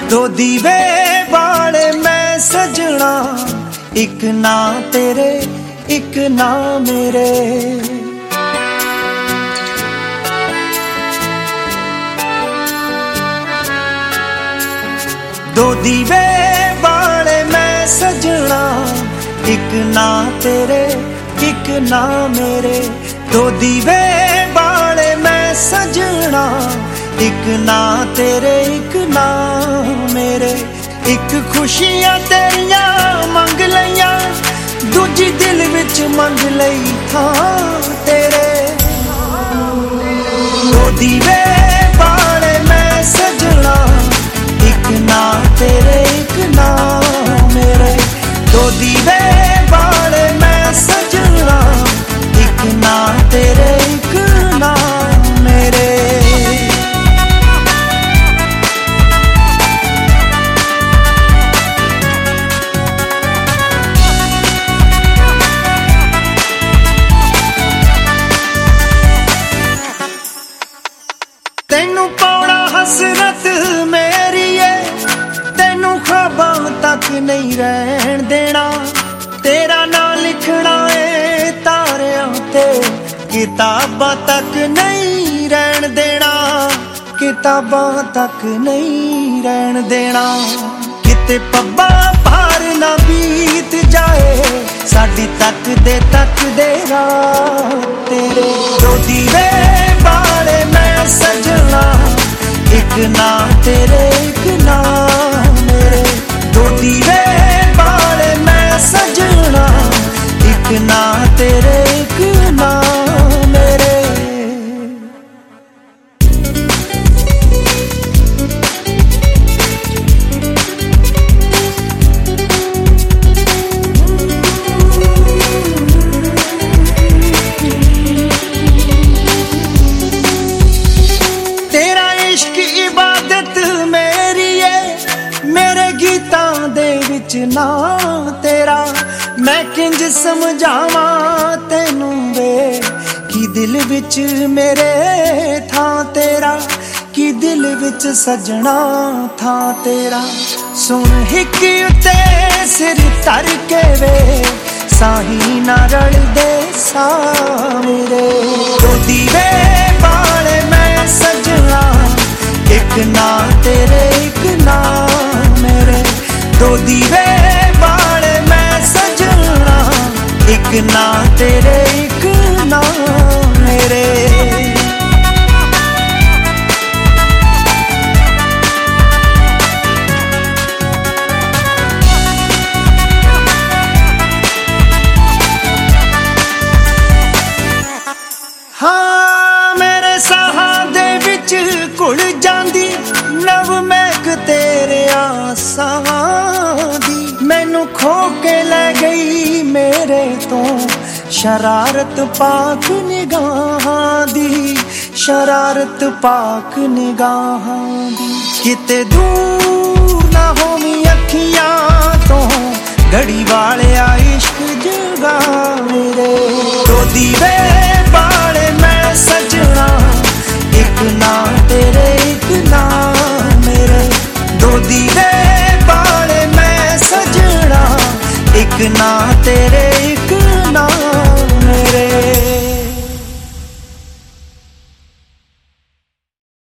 दो दीवे बाले मैं सजना, एक ना तेरे एक ना मेरे। दो दीवे बाले मैं सजना, एक ना तेरे एक ना मेरे। दो दीवे बाले मैं सजना, एक ना तेरे एक ना मेरे। एक खुशियां तेरियां मंग लईयां, दूजी दिल विच मंग लई थां तेरे। दो दीवे बाले मैं सजना, एक ना तेरे एक ना मेरे। दो दीवे बाले मैं सजना, एक ना तेरे एक ना मेरे। तेनू पाउणा हसरत मेरी है, तेनू ख्वाबां तक नहीं रहन देना। तेरा नाम लिखना है तारियां ते, किताबां तक नहीं रहन देना। किताबां तक नहीं रहन देना। किते पब्बा पार ना बीत जाए, साडी तक दे रात तेरे। दो दीवे बाले मैं सजना, एक ना तेरे एक ना मेरे। दो दीवे बाले मैं सजना, एक ना तेरे एक ना मेरे। ना तेरा मैं किंज समझावा तेनू वे, कि दिल विच मेरे थां तेरा, कि दिल विच सजना थां तेरा। सुन हिकी उत्ते सिर धर के वे, साही ना रल दे सा मेरे। दो दीवे बाले मैं सजना, एक ना तेरे एक ना मेरे। दो दीवे बाले मैं सजना, एक ना तेरे एक ना मेरे। हाँ मेरे साहां दे विच घुल जांदी, नव महक तेरे आसां दी। मैनू खो के ले गई मेरे तो, शरारत पाक निगाहां दी, शरारत पाक निगाहां दी। किते दूर ना होवी अखियां तो, घड़ी वाले इश्क जगा मेरे। दो दीवे बाले मैं सजना, एक ना तेरे एक ना मेरे। दो दीवे बाले मैं सजना, एक ना तेरे